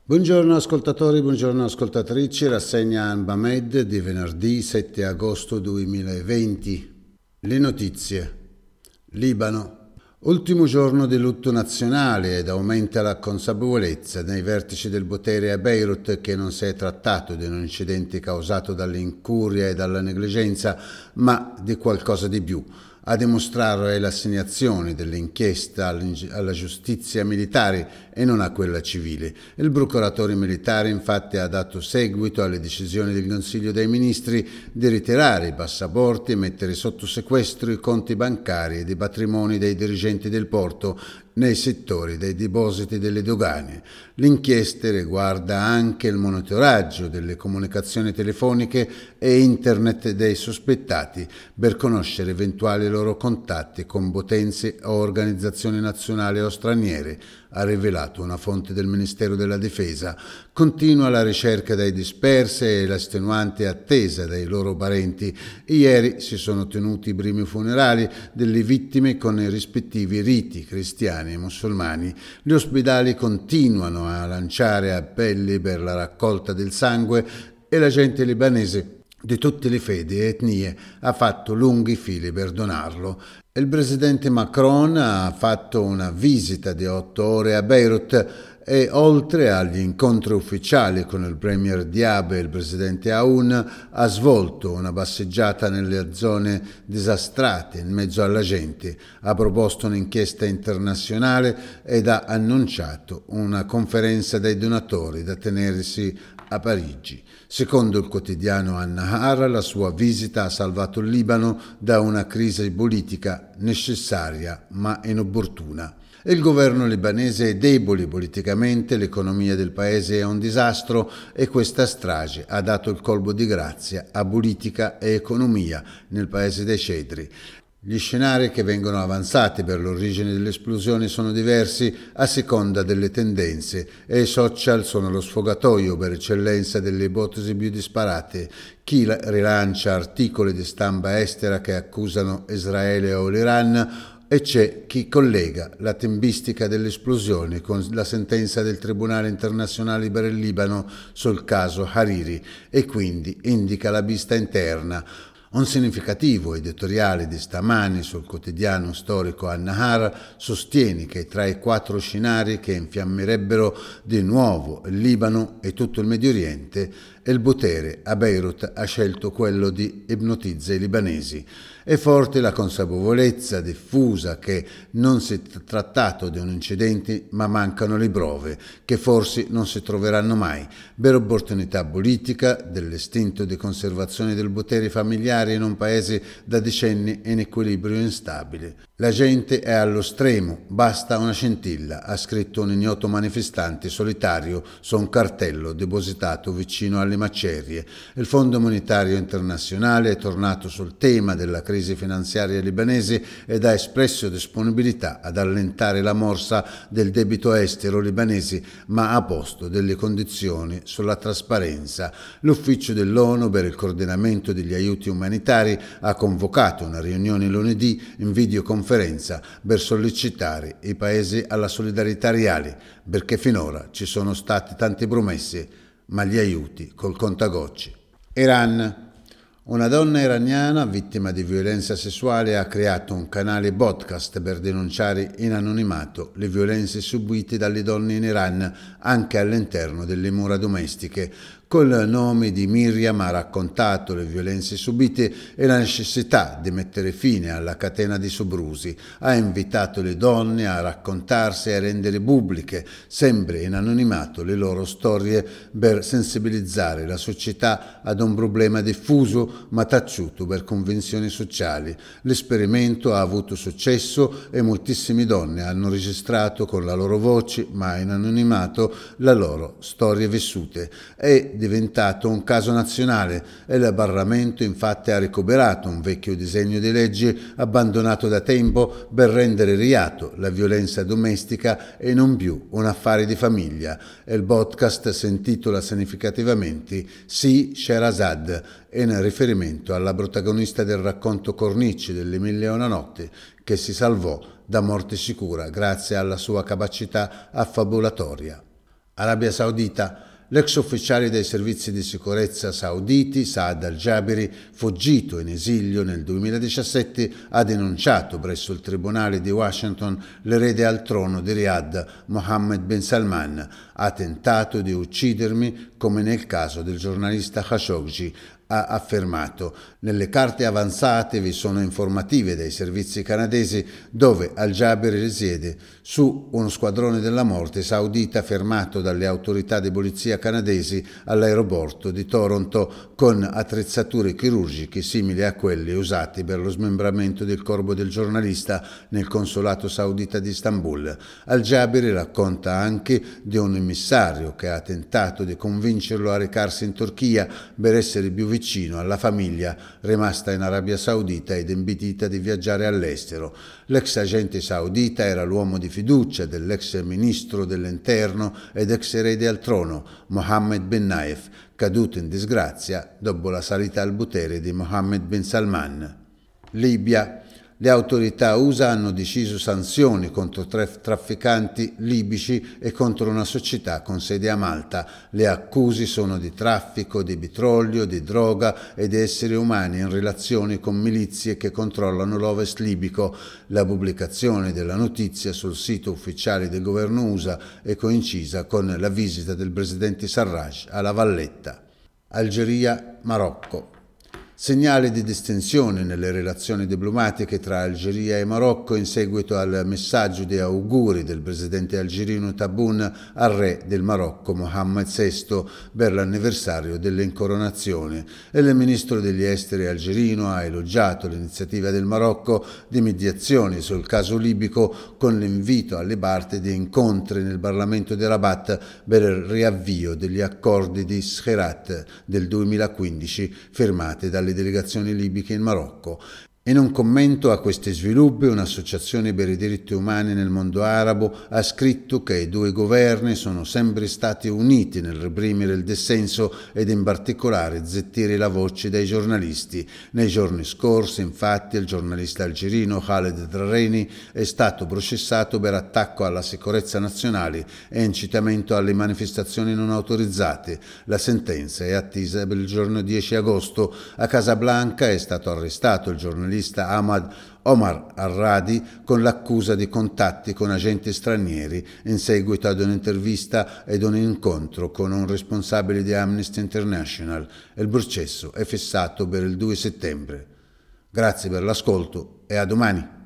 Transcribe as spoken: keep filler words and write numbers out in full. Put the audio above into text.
Buongiorno ascoltatori, buongiorno ascoltatrici, rassegna Anbamed di venerdì sette agosto duemilaventi. Le notizie. Libano. Ultimo giorno di lutto nazionale ed aumenta la consapevolezza nei vertici del potere a Beirut che non si è trattato di un incidente causato dall'incuria e dalla negligenza, ma di qualcosa di più. A dimostrarlo è l'assegnazione dell'inchiesta alla giustizia militare e non a quella civile. Il procuratore militare infatti ha dato seguito alle decisioni del Consiglio dei Ministri di ritirare i passaporti e mettere sotto sequestro i conti bancari ed i patrimoni dei dirigenti del porto nei settori dei depositi delle dogane. L'inchiesta riguarda anche il monitoraggio delle comunicazioni telefoniche e internet dei sospettati per conoscere eventuali loro contatti con potenze o organizzazioni nazionali o straniere, ha rivelato una fonte del Ministero della Difesa. Continua la ricerca dei dispersi e l'estenuante attesa dei loro parenti. Ieri si sono tenuti i primi funerali delle vittime con i rispettivi riti cristiani e musulmani. Gli ospedali continuano a lanciare appelli per la raccolta del sangue e la gente libanese di tutte le fedi e etnie ha fatto lunghi fili per donarlo. Il presidente Macron ha fatto una visita di otto ore a Beirut e oltre agli incontri ufficiali con il premier Diab e il presidente Aoun ha svolto una passeggiata nelle zone disastrate in mezzo alla gente, ha proposto un'inchiesta internazionale ed ha annunciato una conferenza dei donatori da tenersi a Parigi. Secondo il quotidiano An-Nahar, la sua visita ha salvato il Libano da una crisi politica necessaria ma inopportuna. Il governo libanese è debole politicamente, l'economia del paese è un disastro e questa strage ha dato il colpo di grazia a politica e economia nel paese dei cedri. Gli scenari che vengono avanzati per l'origine dell'esplosione sono diversi a seconda delle tendenze e i social sono lo sfogatoio per eccellenza delle ipotesi più disparate. Chi rilancia articoli di stampa estera che accusano Israele o l'Iran e c'è chi collega la tempistica dell'esplosione con la sentenza del Tribunale internazionale per il Libano sul caso Hariri e quindi indica la vista interna. Un significativo editoriale di stamani sul quotidiano storico An-Nahar sostiene che tra i quattro scenari che infiammerebbero di nuovo il Libano e tutto il Medio Oriente, il potere a Beirut ha scelto quello di ipnotizza i libanesi. È forte la consapevolezza diffusa che non si è trattato di un incidente ma mancano le prove, che forse non si troveranno mai, per opportunità politica dell'istinto di conservazione del potere familiare in un paese da decenni in equilibrio instabile. La gente è allo stremo, basta una scintilla, ha scritto un ignoto manifestante solitario su un cartello depositato vicino alle macerie. Il Fondo Monetario Internazionale è tornato sul tema della crisi finanziaria libanese ed ha espresso disponibilità ad allentare la morsa del debito estero libanese, ma ha posto delle condizioni sulla trasparenza. L'ufficio dell'ONU per il coordinamento degli aiuti umanitari ha convocato una riunione lunedì in videoconferenza per sollecitare i paesi alla solidarietà reale, perché finora ci sono state tante promesse, ma gli aiuti col contagocce. Iran. Una donna iraniana vittima di violenza sessuale ha creato un canale podcast per denunciare in anonimato le violenze subite dalle donne in Iran anche all'interno delle mura domestiche. Col nome di Miriam ha raccontato le violenze subite e la necessità di mettere fine alla catena di soprusi. Ha invitato le donne a raccontarsi e a rendere pubbliche, sempre in anonimato, le loro storie per sensibilizzare la società ad un problema diffuso ma taciuto per convenzioni sociali. L'esperimento ha avuto successo e moltissime donne hanno registrato con la loro voce, ma in anonimato, le loro storie vissute. È diventato un caso nazionale e il Parlamento infatti ha recuperato un vecchio disegno di legge abbandonato da tempo per rendere reato la violenza domestica e non più un affare di famiglia. Il podcast si intitola significativamente Sì Sherazad, in riferimento alla protagonista del racconto Cornici delle Mille e una notte che si salvò da morte sicura grazie alla sua capacità affabulatoria. Arabia Saudita. L'ex ufficiale dei servizi di sicurezza sauditi, Saad al-Jabiri, fuggito in esilio nel duemiladiciassette, ha denunciato presso il tribunale di Washington l'erede al trono di Riyadh, Mohammed bin Salman. Ha tentato di uccidermi come nel caso del giornalista Khashoggi, ha affermato. Nelle carte avanzate vi sono informative dei servizi canadesi dove al-Jabiri risiede su uno squadrone della morte saudita fermato dalle autorità di polizia canadesi all'aeroporto di Toronto con attrezzature chirurgiche simili a quelle usate per lo smembramento del corpo del giornalista nel consolato saudita di Istanbul. Al-Jabiri racconta anche di un emissario che ha tentato di convincerlo a recarsi in Turchia per essere più vicino alla famiglia rimasta in Arabia Saudita ed impedita di viaggiare all'estero. L'ex agente saudita era l'uomo di fiducia dell'ex ministro dell'interno ed ex erede al trono, Mohammed bin Nayef, caduto in disgrazia dopo la salita al potere di Mohammed bin Salman. Libia. Le autorità U S A hanno deciso sanzioni contro tre trafficanti libici e contro una società con sede a Malta. Le accuse sono di traffico di petrolio, di droga e di esseri umani in relazione con milizie che controllano l'ovest libico. La pubblicazione della notizia sul sito ufficiale del governo U S A è coincisa con la visita del presidente Sarraj alla Valletta. Algeria, Marocco. Segnale di distensione nelle relazioni diplomatiche tra Algeria e Marocco in seguito al messaggio di auguri del presidente algerino Tebboune al re del Marocco Mohammed sesto per l'anniversario dell'incoronazione. Il ministro degli esteri algerino ha elogiato l'iniziativa del Marocco di mediazione sul caso libico con l'invito alle parti di incontri nel Parlamento di Rabat per il riavvio degli accordi di Skhirat del duemilaquindici firmati dalle delegazioni libiche in Marocco. In un commento a questi sviluppi, un'associazione per i diritti umani nel mondo arabo ha scritto che i due governi sono sempre stati uniti nel reprimere il dissenso ed in particolare zittire la voce dei giornalisti. Nei giorni scorsi, infatti, il giornalista algerino Khaled Drareni è stato processato per attacco alla sicurezza nazionale e incitamento alle manifestazioni non autorizzate. La sentenza è attesa per il giorno dieci agosto. A Casablanca è stato arrestato il giornalista Ahmad Omar Arradi con l'accusa di contatti con agenti stranieri in seguito ad un'intervista ed un incontro con un responsabile di Amnesty International. Il processo è fissato per il due settembre. Grazie per l'ascolto e a domani.